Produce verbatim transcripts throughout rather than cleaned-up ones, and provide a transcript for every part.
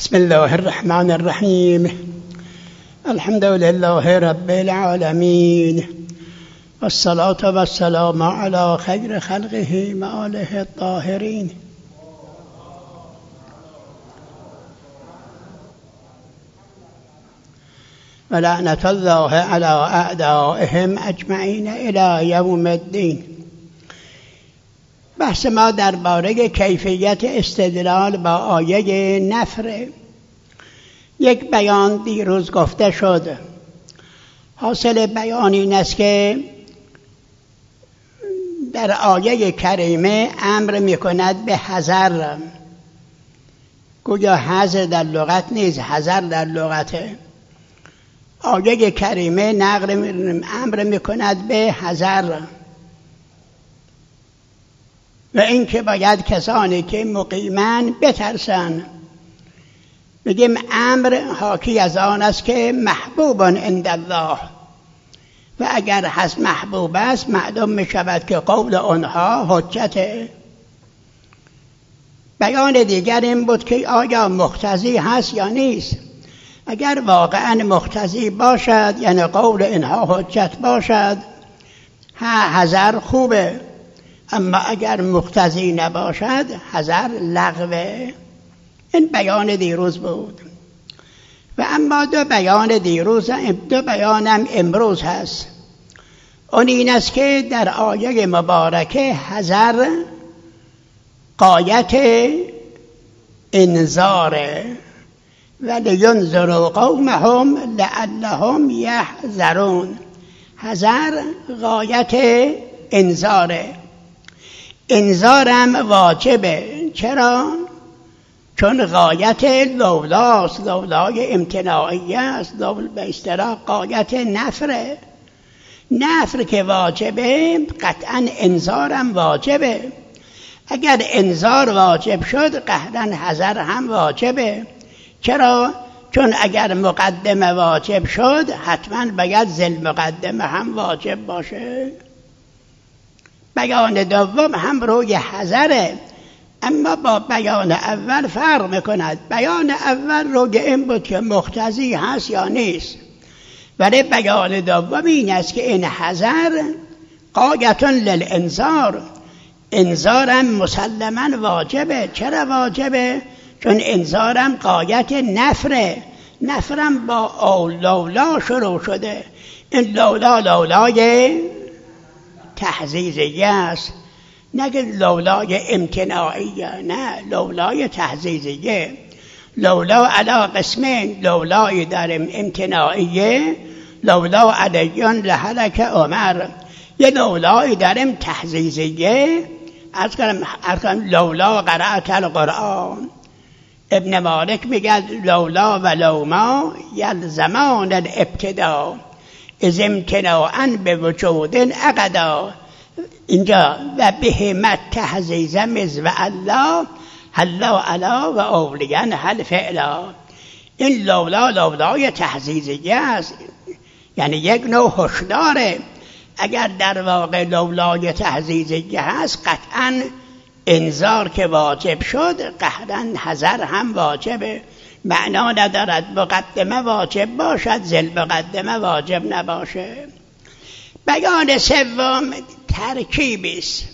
بسم الله الرحمن الرحيم. الحمد لله رب العالمين، والصلاة والسلام على خير خلقه وآله الطاهرين. ولعنة الله على أعدائهم أجمعين إلى يوم الدين. بحث ما درباره کیفیت استدلال با آیه نفر. یک بیان دیروز گفته شد. حاصل بیان این است که در آیه کریمه امر میکند به حذر. گویا حذر در لغت نیست، حذر در لغته. آیه کریمه نقل امر میکند به حذر و این که باید کسانی که مقیمن بترسن. بگیم امر حاکی از آن است که محبوبان عند الله، و اگر هست محبوب است معلوم می شود که قول آنها حجته. بیان دیگر این بود که آیا مقتضی هست یا نیست. اگر واقعا مقتضی باشد یعنی قول اینها حجت باشد، ها حذر خوبه، اما اگر مقتضی نباشد حذر لغوه. این بیان دیروز بود. و اما دو بیان دیروز دو بیانم امروز هست. اون این است که در آیه مبارکه حذر غایت انذاره، ولینذروا قومهم لعلهم یحذرون. حذر غایت انذاره. انذارم واجبه. چرا؟ چون غایت لولاست، لولای امتناعی است، لول به اصطلاح غایت نفره. نفر که واجبه قطعا انذارم واجبه. اگر انذار واجب شد قطعا حذر هم واجبه. چرا؟ چون اگر مقدمه واجب شد حتما باید ذی مقدمه هم واجب باشه. بیان دوم هم روی حذره، اما با بیان اول فرق میکند. بیان اول روی این بود که مقتضی هست یا نیست، ولی بیان دوم این است که این حذر غایتون للانذار، انذارم مسلما واجبه. چرا واجبه؟ چون انذارم غایت نفره. نفرم با او لولا شروع شده. این لولا لولای تحزیزیه است، نگه لولای امتناعیه، نه، لولای تحزیزیه. لولا علا قسمین، لولای داریم امتناعیه، لولا علیون لهلک عمر. یه لولای داریم تحزیزیه. از کنم لولا قرأت القرآن. ابن مالک میگه لولا و لوما یلزمان الابتدا از امتناعا به وجود اقدا. اینجا و بهمت تحزیز مز و الله حلا علا و اولیان حل فعلا. این لولا لولای تحزیزیه است، یعنی یک نوع هشداره. اگر در واقع لولای تحزیزیه هست قطعا انذار که واجب شد قطعا حذر هم واجبه. معنا ندارد مقدمه واجب باشد ذی مقدمه واجب نباشه. بیان سوم ترکیبی است.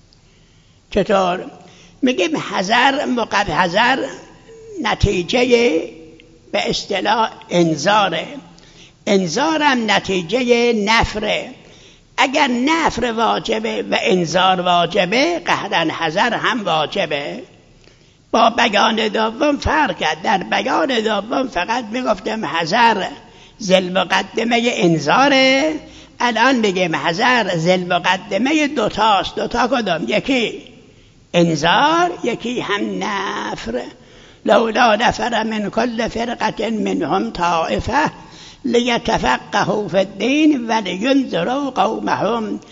چطور؟ میگیم حذر مقدم حذر نتیجه به اصطلاح انذاره، انذارم نتیجه نفره. اگر نفر واجبه و انذار واجبه قطعاً حذر هم واجبه. با بیان دوم فرق کرد. در بیان دوم فقط میگفتم حذر ذی المقدمه انذاره، الان میگیم حذر ذی المقدمه دوتاست. دوتا کدام؟ یکی انذار، یکی هم نفر. لولا نفر من کل فرقة منهم طائفة لیتفقهوا فی الدین ولینذروا قومهم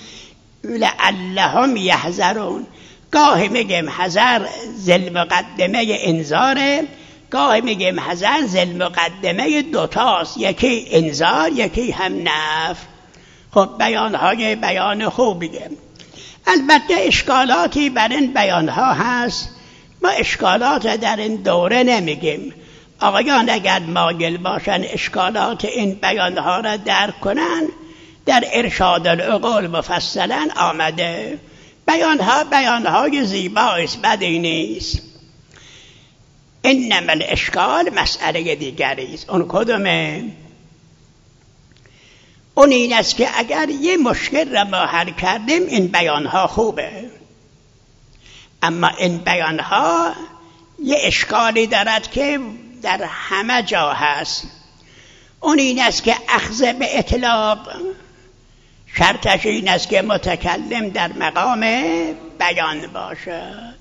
لعلهم یحذرون. گاهی میگیم حذر ذی المقدمه انذاره، گاهی میگیم حذر ذی المقدمه دوتاست، یکی انذار یکی هم نفر. خب بیانهای بیان خوبیه. البته اشکالاتی بر این بیانها هست. ما اشکالات در این دوره نمیگیم، آقایان اگر مایل باشن اشکالات این بیانها را درک کنن، در ارشاد العقول مفصلا آمده. بیانها بیانهای زیبایی است، بدی نیست. انما الاشکال مسئله دیگری است. اون کدومه؟ اون این است که اگر یه مشکل را ما حل کردیم این بیانها خوبه، اما این بیانها یه اشکالی دارد که در همه جا هست. اون این است که اخذ به اطلاق شرطش این است که متکلم در مقام بیان باشد.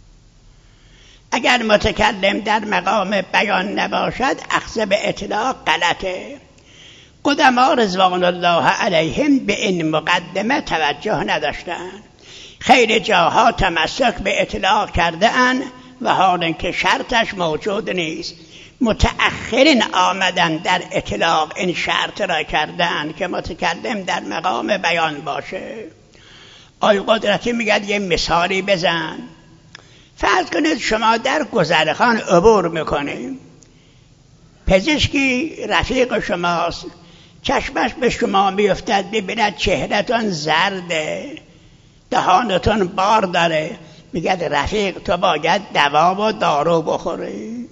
اگر متکلم در مقام بیان نباشد اخذ به اطلاق غلطه. قدما رضوان الله علیهم به این مقدمه توجه نداشتند. خیلی جاها تمسک به اطلاق کرده اند و حال اینکه شرطش موجود نیست. متأخرین آمدن در اطلاق این شرط را کردن که متکلم در مقام بیان باشه. آی قدرتی میگه یه مثالی بزن. فرض کنید شما در گذرخان عبور میکنید، پزشکی رفیق شماست، چشمش به شما میفتد ببیند چهرهتون زرده، دهانتون بار داره، میگه رفیق تو باید دوا و دارو بخوری.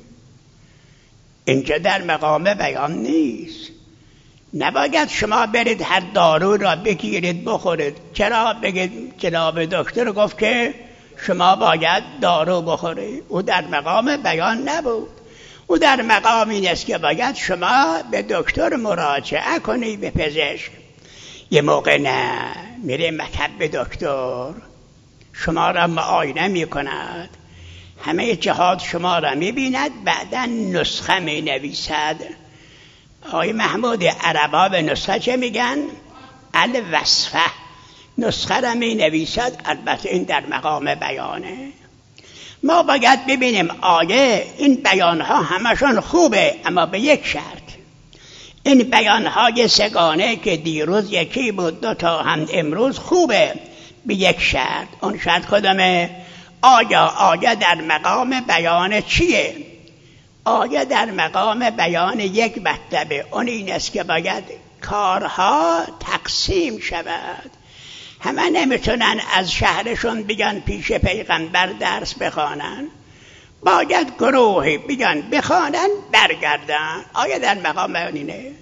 اینجا در مقام بیان نیست. نباید شما برید هر دارو را بگیرید بخورید. چرا؟ بگید جناب دکتر گفت که شما باید دارو بخورید. او در مقام بیان نبود. او در مقام این است که باید شما به دکتر مراجعه کنید، به پزشک. یه موقع نه میره مکتب دکتر، شما را معاینه میکند، همه جهات شما را میبیند، بعدا نسخه مینویسد. آقای محمود عربا به نسخه چه میگن؟ الوصفه. نسخه را مینویسد. البته این در مقام بیانه. ما باید ببینیم آیه این بیانها همشون خوبه، اما به یک شرط. این بیانهای سگانه که دیروز یکی بود، دو تا هم امروز خوبه، به یک شرط. اون شرط کدامه؟ آیا آیه در مقام بیان چیه؟ آیه در مقام بیان یک مطلبه. اون این است که باید کارها تقسیم شود. همه نمیتونن از شهرشون بگن پیش پیغمبر درس بخوانن، باید گروهی بگن بخوانن برگردن. آیه در مقام بیان اینه.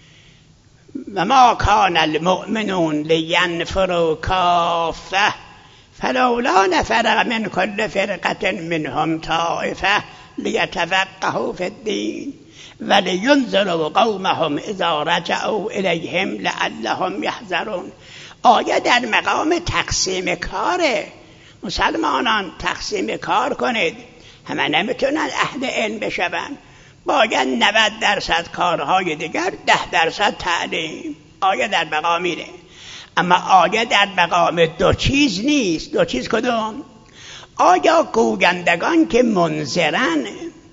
و ما کان المؤمنون لینفروا کافه فلولا نفر من كل فرقة منهم طائفة لیتفقهوا فی الدین ولینذروا قومهم اذا رجعوا الیهم لعلهم یحذرون. آیه در مقام تقسیم کاره. مسلمانان تقسیم کار کنید. همه نمیتونن اهل علم بشون. باید نود درصد کارهای دیگر، ده درصد تعلیم. آیه در مقام اینه. اما آیه در مقام دو چیز نیست. دو چیز کدوم؟ آیا گویندگان که منذرن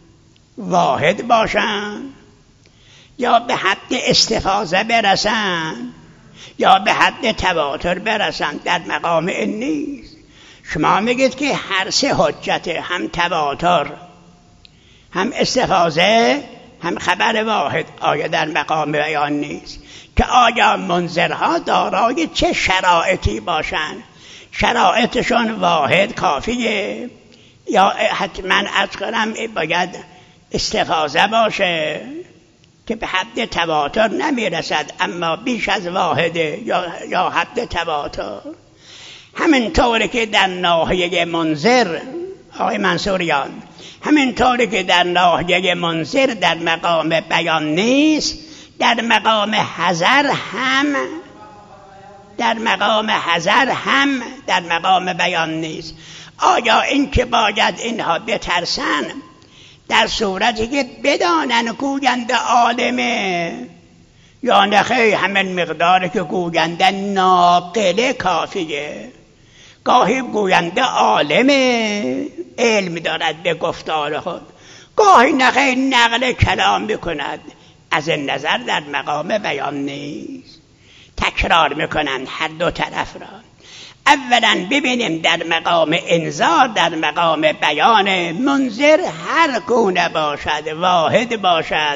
واحد باشن، یا به حد استفاضه برسن، یا به حد تواتر برسن؟ در مقام این نیست. شما میگید که هر سه حجت، هم تواتر، هم استفاضه، هم خبر واحد. آیا در مقام بیان نیست که آیا منذرها دارای چه شرایطی باشن؟ شرایطشون واحد کافیه، یا حتما از کنم باید استفاضه باشه که به حد تواتر نمیرسد اما بیش از واحده، یا, یا حد تواتر؟ همینطوری که در ناحیه منذر، آقای منصوریان، همینطوری که در ناحیه منذر در مقام بیان نیست، در مقام حذر هم در مقام حذر هم در مقام بیان نیست. آیا این که باید اینها بترسن در صورتی که بدانن گوینده عالمه، یا نخیر همین مقداری که گوینده ناقله کافیه؟ گاهی گوینده عالمه، علم دارد به گفتار خود، گاهی نخیر نقل کلام بکند. از این نظر در مقام بیان نیست. تکرار میکنند هر دو طرف را. اولا ببینیم در مقام انذار، در مقام بیان، منذر هر گونه باشد، واحد باشد،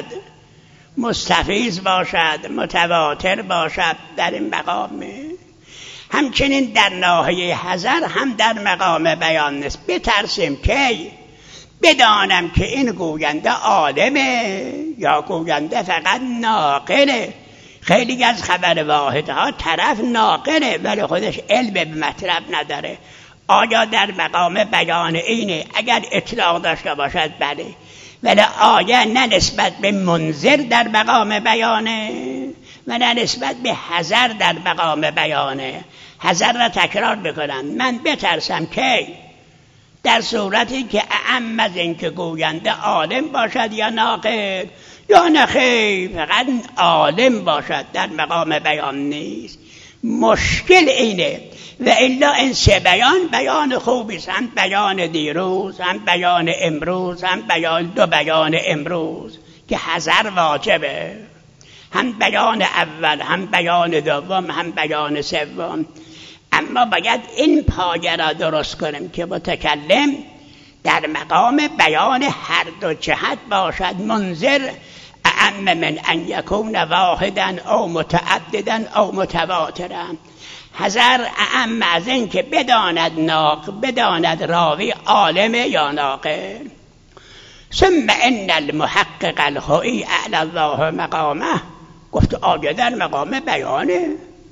مستفیض باشد، متواتر باشد در این مقام. همچنین در ناحیه حذر هم در مقام بیان نیست. بترسیم کی بدانم که این گوینده عالمه یا گوینده فقط ناقله. خیلی از خبر واحدها طرف ناقله ولی خودش علم به مطلب نداره. آیا در مقام بیان اینه؟ اگر اطلاق داشته باشد بله، ولی آیا نه نسبت به منذر در مقام بیانه و نه نسبت به حذر در مقام بیانه. حذر را تکرار بکنم، من بترسم که در صورتی که اعم از این که گوینده عالم باشد یا ناقل، یا نخیر فقط عالم باشد، در مقام بیان نیست. مشکل اینه. و الا این سه بیان بیان خوبی است، هم بیان دیروز، هم بیان امروز، هم بیان دو بیان امروز که حذر واجبه، هم بیان اول، هم بیان دوم، هم بیان سوم. اما باید این پایه را درست کنیم که متکلم در مقام بیان هر دو جهت باشد. منذر اعم من ان یکون واحدا او متعددا او متواترا. حذر اعم از این که بداند ناق بداند راوی عالم یا ناقل. ثم ان المحقق الهوی اعلی الله مقامه. گفت آیه در مقام بیانه.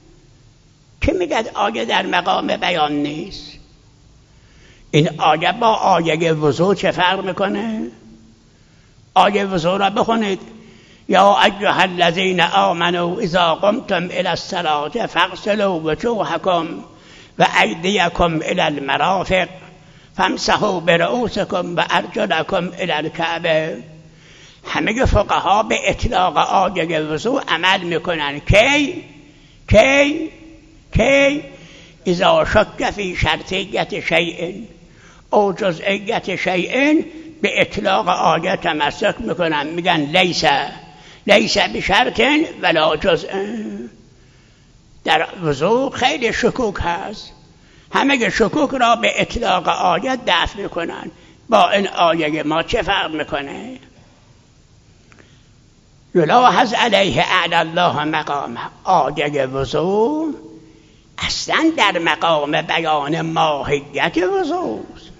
که میگه آیه در مقام بیان نیست؟ این آیه با آیه وضو چه فرق میکنه؟ آیه وضو را بخونید. یا ایها الذین آمنوا اذا قمتم الی الصلاة فاغسلوا وجوهکم و ایدیکم الی المرافق فامسحوا برؤوسکم و ارجلکم الی الکعبه. همه فقها به اطلاق آیه وضو عمل میکنن. کی؟ کی؟ کی؟ اذا شک فی شرطیت شیء او جزئیت شیء به اطلاق آیه تمسک میکنن، میگن لیس لیس بشرط ولا جزء. در وضو خیلی شکوک هست، همه شکوک را به اطلاق آیه دفع میکنن. با این آیه ما چه فرق میکنه؟ یلاحظ علیه اعلی الله مقام. آیه وضو اصلا در مقام بیان ماهیت وضو.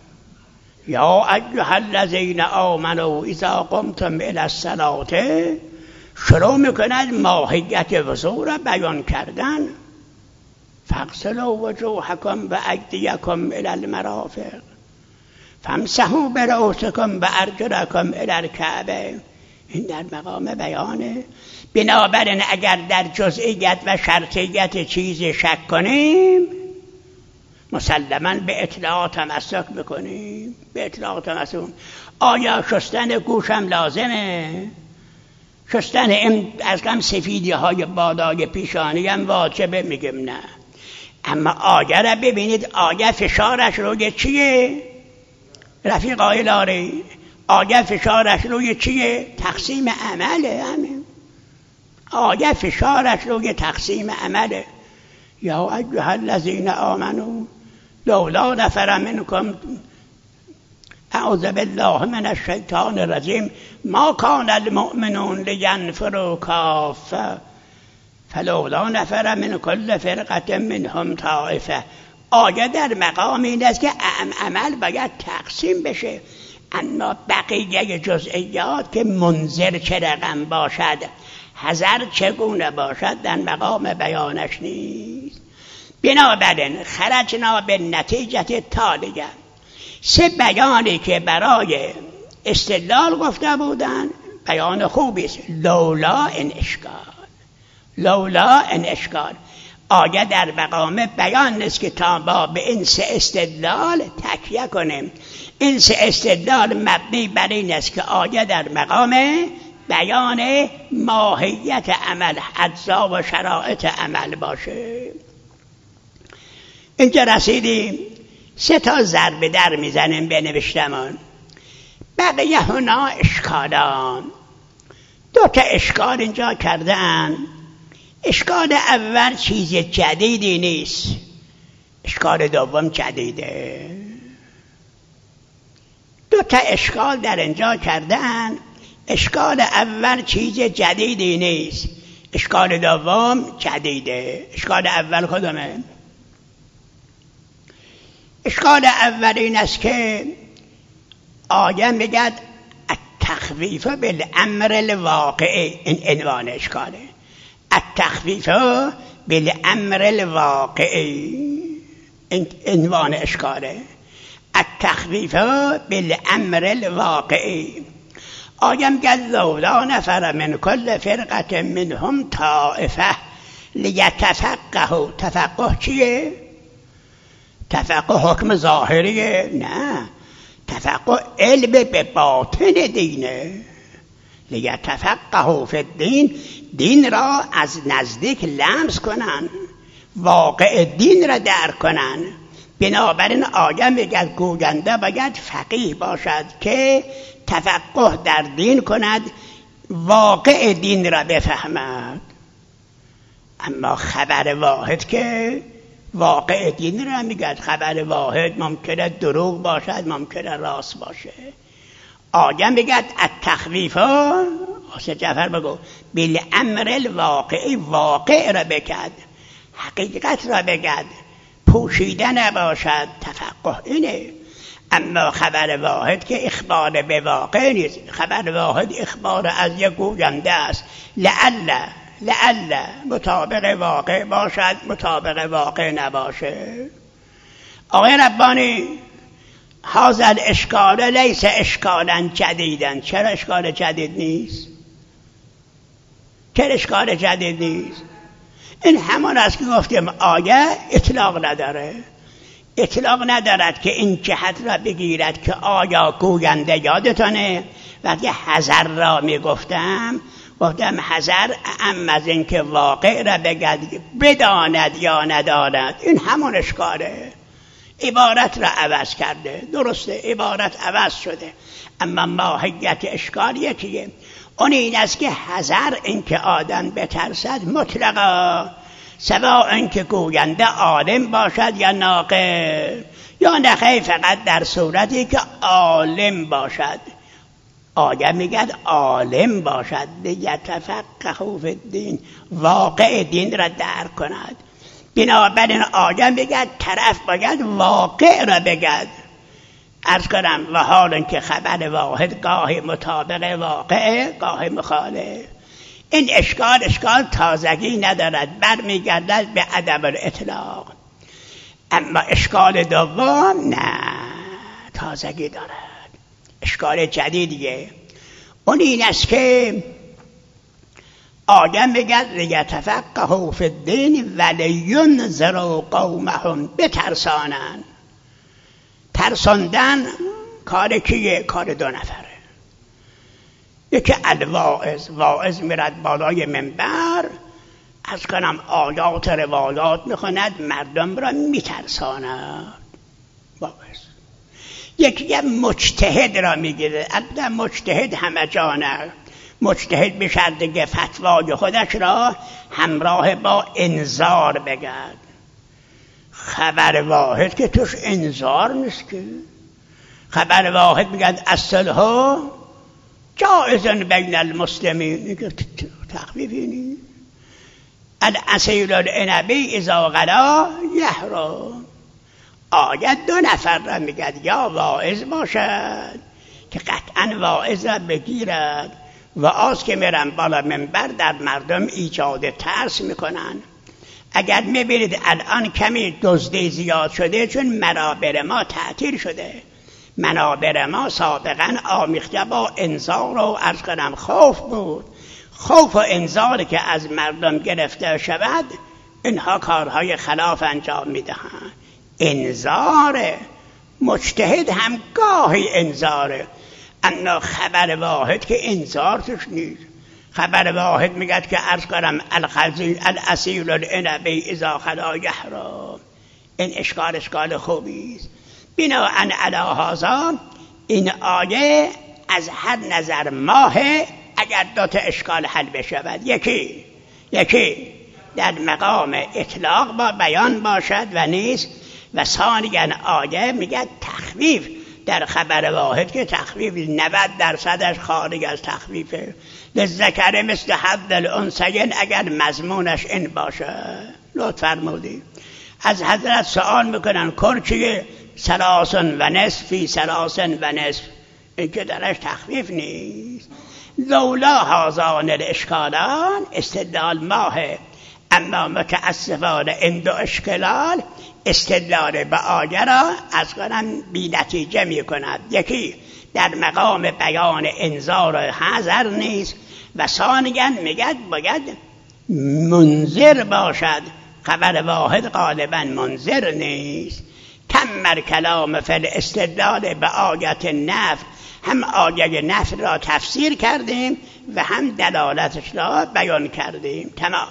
یا ایها الذین آمنوا اذا قمتم الی الصلاة، شروع میکند ماهیت وضو را بیان کردن. فاغسلوا وجوهکم و ایدیکم الی المرافق فامسحوا برؤوسکم و ارجلکم الی الکعبه. این در مقام بیانه. بنابراین اگر در جزئیت و شرطیت چیزی شک کنیم مسلماً به اطلاع تمسک بکنیم. به اطلاع تمسک. آیا شستن گوشم لازمه؟ شستن این از کم سفیدی های بالای پیشانی هم واجبه؟ میگم نه. اما آیه را ببینید، آیه فشارش روی چیه؟ رفیقای لاری، آیه فشارش روی چیه؟ تقسیم عمله. همین آیه فشارش روی تقسیم عمله. یا ایها الذین آمنوا لولا نفر منکم، اعوذ بالله من الشیطان الرجیم، ما کان المؤمنون لینفروا کافه فلولا نفر من کل فرقه منهم طائفه. آیه در مقام این است که عمل باید تقسیم بشه، اما بقیه جزئیات که منذر چه رقم باشد، حذر چگونه باشد، در مقام بیانش نیست. بنابراین خرجنا به نتیجه تالیه. سه بیانی که برای استدلال گفته بودن بیان خوبی است. لولا ان اشکال، لولا ان اشکال. آیه در مقام بیان نیست که تا با به این سه استدلال تکیه کنیم. این سه استدلال مبنی بر این است که آیه در مقام بیان ماهیت عمل، اجزا و شرایط عمل باشه. اینجا رسیدیم. سه تا ضربه در میزنیم به نوشتمان. بقیه هنا اشکالان. دو تا اشکال اینجا کردن. اشکال اول چیز جدیدی نیست. اشکال دوم جدیده. دو تا اشکال در اینجا کردن. اشکال اول چیز جدیدی نیست، اشکال دوم جدیده. اشکال اول کدومه؟ اشکال اول این است که آیه میگد التخویف بالامر الواقعی. این عنوان اشکاله، التخویف بالامر الواقعی. این عنوان اشکاله، التخویف بالامر الواقعی. آیه میگد لولا نفر من کل فرقه منهم طائفه لیتفقهوا. تفقه چیه؟ تفقه حکم ظاهریه؟ نه، تفقه علم به باطن دینه. لیتفقهوا فی الدین، دین را از نزدیک لمس کنن، واقع دین را درک کنن. بنابراین آیه میگه گوینده باید فقیه باشد که تفقه در دین کند، واقع دین را بفهمد. اما خبر واحد که واقع دین را میگه، خبر واحد ممکنه دروغ باشد، ممکنه راست باشه. آیه میگه التخویف، حسین جعفر بگو، بالامر الواقعی، واقع را بگد، حقیقت را بگد، پوشیده نباشد. تفقه اینه. اما خبر واحد که اخبار به واقع نیست. خبر واحد اخبار از یک گوینده است. لعل لعل مطابق واقع باشد، مطابق واقع نباشه. آقای ربانی، هذا الاشکال لیس اشکالا جدیدا. چرا اشکال جدید نیست؟ چرا اشکال جدید نیست؟ این همان است که گفتیم آیه اطلاق نداره. اطلاق ندارد که این جهت را بگیرد که آیا گوینده یادتانه وقتی حذر را میگفتم گفتم حذر اعم از این که واقع را بگد بداند یا نداند. این همون اشکاله. عبارت را عوض کرده، درسته، عبارت عوض شده، اما ماهیت اشکال یکیه. اون این است که حذر این که آدم بترسد مطلقا، سواء این که گوینده عالم باشد یا ناقل، یا نخیر فقط در صورتی که عالم باشد. آیه میگه عالم باشد، لیتفقهوا فی الدین، واقع دین را درک کند. بنابراین آیه میگه طرف باید واقع را بگد. عرض کنم و حال اینکه خبر واحد گاهی مطابق واقع، گاهی مخالف. این اشکال اشکال تازگی ندارد، برمیگردد به عدم الاطلاق. اما اشکال دوم نه، تازگی دارد، اشکال جدیدیه. اون این است که آدم میگه لیتفقهوا فی الدین ولینذروا قومهم، بترسانن. ترساندن کار کیه؟ کار دو نفره. یکی الواعظ، واعظ میرد بالای منبر، از کنم آیات روایات میخواند، مردم را میترساند، واعظ. یکی مجتهد را میگیره، البته مجتهد همه جانه، مجتهد به شرطی که فتوای خودش را همراه با انذار بگد. خبر واحد که توش انذار نیست که. خبر واحد میگه الصلح جائز بین المسلمین، میگه تخفیفی نیست. العصیر العنبی اذا غلا یحرم. آیت دو نفر را میگه یا واعظ باشد که قطعا واعظ را بگیرد و آز که میرن بالا منبر در مردم ایجاد ترس میکنن. اگر میبینید الان کمی دزدی زیاد شده، چون منابر ما تعطیل شده. منابر ما سابقا آمیخته با انذار و عرض کنم خوف بود. خوف و انذاری که از مردم گرفته شود، اینها کارهای خلاف انجام میدهند. انذار مجتهد هم گاهی انذاره، اما خبر واحد که انذار توش نیست. خبر واحد میگه که عرض کنم العصیر العنبی اذا خلا یحرم. این اشکال اشکال خوبی است. بناءً علی هذا این آیه از هر نظر ماهه اگر دو تا اشکال حل بشود. یکی یکی در مقام اطلاق با بیان باشد و نیست، و ثانیاً آیه میگه تخفیف در خبر واحد که تخفیف نود درصدش خارج از تخفیفه. للذکر مثل حظ الانثیین اگر مضمونش این باشه. لطف فرمودید. از حضرت سوال میکنن کرچی سلاسن و نصف فی سلاسن و نصف، این که درش تخفیف نیست. لولا هذان الاشکالان استدلال ماهه، اما متاسفانه این دو اشکال استدلال به آیه را از کنم بی نتیجه می کند. یکی در مقام بیان انذار و حذر نیست و ثانیاً میگد باید منذر باشد. خبر واحد غالبا منذر نیست. تمر کلام فل استدلال به آیت نفی، هم آیه نفی را تفسیر کردیم و هم دلالتش را بیان کردیم. تمام.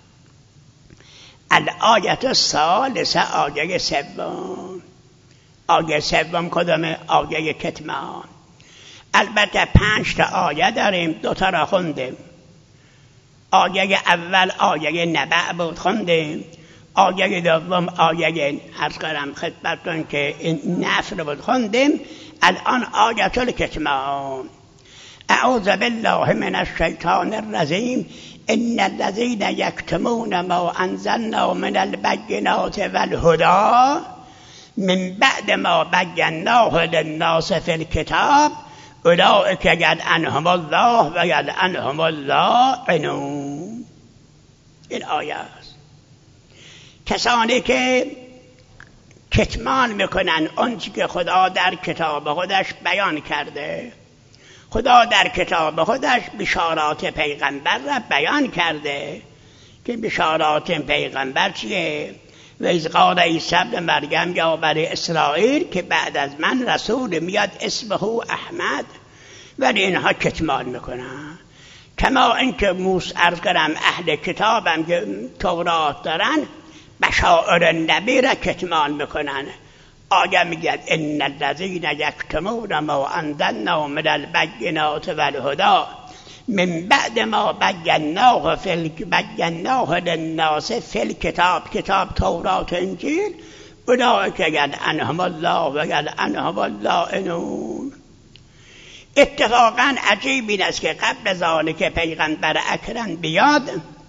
الآیت الثالثه آیه سوم. آیه سوم کدامه؟ آیه کتمان. البته پنج تا آیه داریم، دو تا را خوندیم. آیه اول آیه نبع بود خوندیم، آیه دوم آیه عرض کردم خدمتتون که این نفر بود خوندیم. الان آیه الکتمان. اعوذ بالله من الشیطان الرجیم. ان الذين يكتمون ما انزلنا من البينات والهدى من بعد ما بیناه للناس في الكتاب اولئک یلعنهم الله و یلعنهم اللاعنون. این آیه است. کسانی که کتمان میکنن آنچه که خدا در کتاب خودش بیان کرده. خدا در کتاب خودش بشارات پیغمبر را بیان کرده که بشارات پیغمبر چیه؟ و از قال عیسی ابن مریم یا بنی اسرائیل که بعد از من رسول میاد اسمه احمد، ولی اینها کتمان میکنن. کما اینکه موسی عرض کردم اهل کتابم که تورات دارن بشائر نبی را کتمان میکنن. آیه میگه ان الذین یکتمون ما انزلنا من البینات والهدی من بعد ما بیناه فی بیناه للناس فی الکتاب، کتاب تورات و انجیل، اولئک یلعنهم الله و یلعنهم اللاعنون. اتفاقا عجیب این است که قبل از آن که پیغمبر اکرم بیاد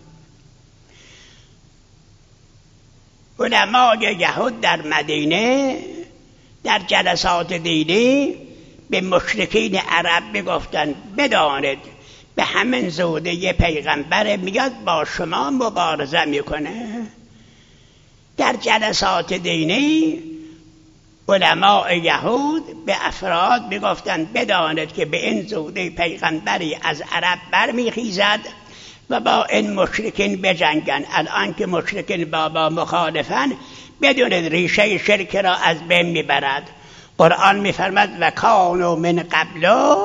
علمای یهود در مدینه در جلسات دینی به مشرکین عرب میگفتن بدانید به همین زوده یه پیغمبر میاد با شما مبارزه میکنه. در جلسات دینی علماء یهود به افراد میگفتن بدانید که به این زوده پیغمبری از عرب برمیخیزد و با این مشرکین بجنگن. الان که مشرکین بابا مخالفن بدونید ریشه شرک را از بین میبرد. قرآن میفرماد و کانوا من قبل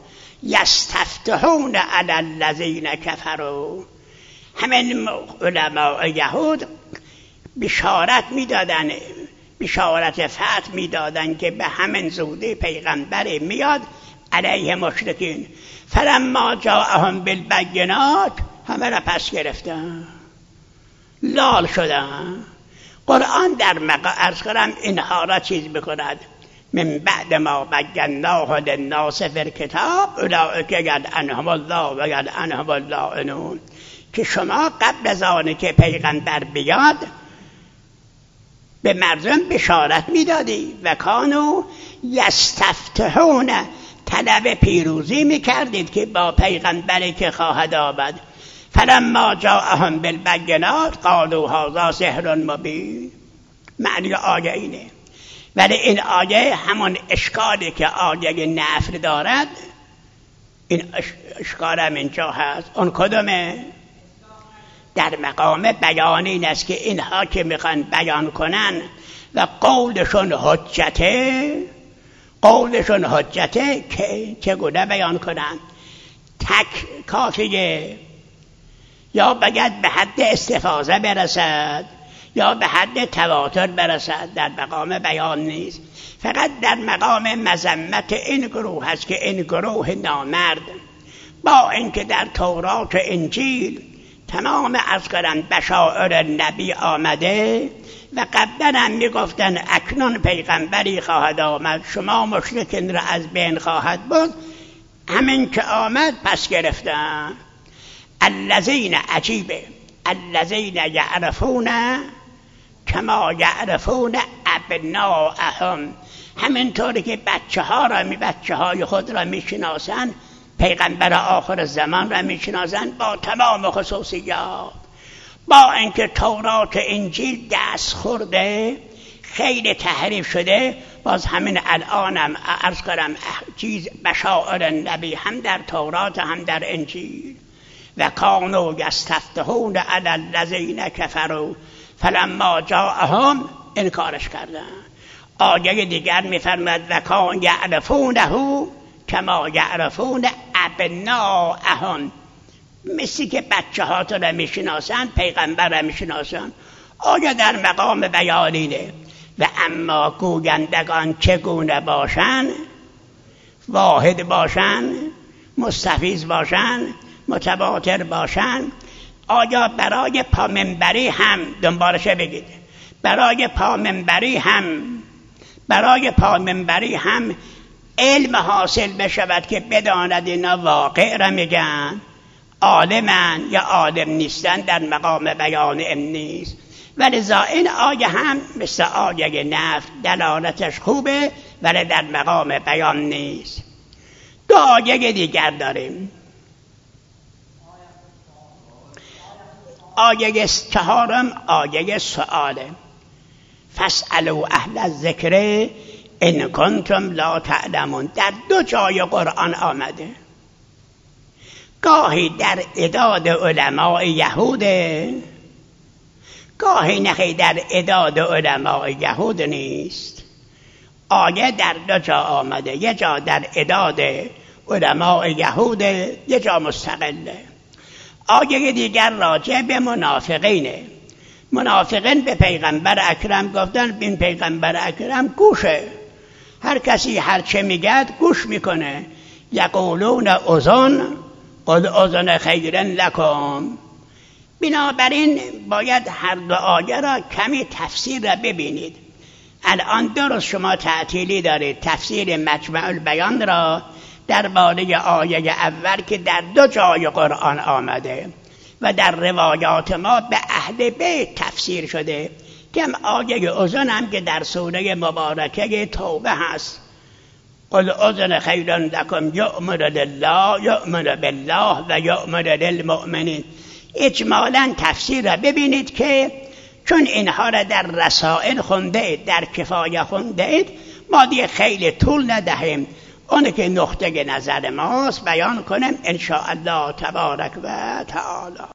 یستفتحون علی الذین کفروا. همین علماء یهود بشارت میدادن، بشارت فتح میدادن که به همین زوده پیغمبر میاد علیه مشرکین. فلما جاءهم بالبینات همه را پس گرفتن، لال شدن. قرآن در مقا عرض کنم اینها را چیز بکند من بعد ما بیناه للناس فی الکتاب اولئک یلعنهم الله و یلعنهم اللاعنون. که شما قبل از آن که پیغمبر بیاد به مردم بشارت میدادی و کانوا یستفتحون، طلب پیروزی میکردید که با پیغمبری که خواهد آمد. فلما جاءهم بالبینات قالوا هذا سحر مبین. معنی آیه اینه. ولی این آیه همون اشکالی که آیه نفی دارد، این اشکال هم اینجا هست. اون کدومه؟ در مقام بیان این است که اینها که میخوان بیان کنن و قولشون حجته، قولشون حجته که چگونه بیان کنن؟ تک کافیه یا باید به حد استفاضه برسد یا به حد تواتر برسد؟ در مقام بیان نیست، فقط در مقام مذمت این گروه هست که این گروه نامرد با اینکه در تورات و انجیل تمام از کنم بشائر نبی آمده و قبلا هم میگفتن اکنون پیغمبری خواهد آمد، شما مشرکین را از بین خواهد برد. همین که آمد پس گرفتن. الذین عجیبه الذین یعرفون کما یعرفون ابناءهم، همینطوری که بچه ها را می بچه های خود را میشناسن، پیغمبر آخر زمان را میشناسن با تمام خصوصیات. با اینکه تورات انجیل دست خورده، خیلی تحریف شده، باز همین الانم عرض کنم چیز بشائر نبی هم در تورات هم در انجیل. و کانوا یستفتحون علی الذین کفروا فلما جاءهم، انکارش کردن. آیه دیگر میفرماید و کان یعرفونه کما یعرفون ابناءهم، مثل که بچه ها تو را میشناسن پیغمبر را میشناسن. آیا در مقام بیانینه و اما گویندگان چگونه باشن، واحد باشن، مستفیض باشن، متواتر باشن. آیا برای پامنبری هم دنبالش بگید، برای پامنبری هم برای پامنبری هم علم حاصل بشود که بداند اینا واقع را میگن، عالمن یا عالم نیستن، در مقام بیان علم نیست. ولذا این آیه هم مثل آیه نفت دلالتش خوبه ولی در مقام بیان نیست. دو آیه دیگر داریم. آیه چهارم آیه سؤاله، فاسألوا اهل الذکر ان کنتم لا تعلمون. در دو جای قرآن آمده، گاهی در اعداد علماء یهوده، گاهی نخی در اعداد علماء یهود نیست. آیه در دو جا آمده، یه جا در اعداد علماء یهوده، یه جا مستقله. آیه دیگر راجع به منافقینه. منافقین به پیغمبر اکرم گفتن این پیغمبر اکرم گوشه، هر کسی هر چه میگد گوش میکنه. یقولون اذن قل اذن خیر لکم. بنابراین باید هر دو آیه را کمی تفسیر را ببینید. الان درست شما تعطیلی دارید تفسیر مجمع البیان را درباره آیه اول که در دو جای قرآن آمده و در روایات ما به اهل بیت تفسیر شده، که هم آیه اذن هم که در سوره مبارکه توبه هست، قل اذن خیر لکم یؤمن لله یؤمن بالله و یؤمن للمؤمنین. اجمالا تفسیر را ببینید که چون اینها را در رسائل خونده اید، در کفایه خونده اید، ما دیگه خیلی طول ندهیم، اونه که نقطه نظر ماست بیان کنیم ان شاء الله تبارک و تعالی.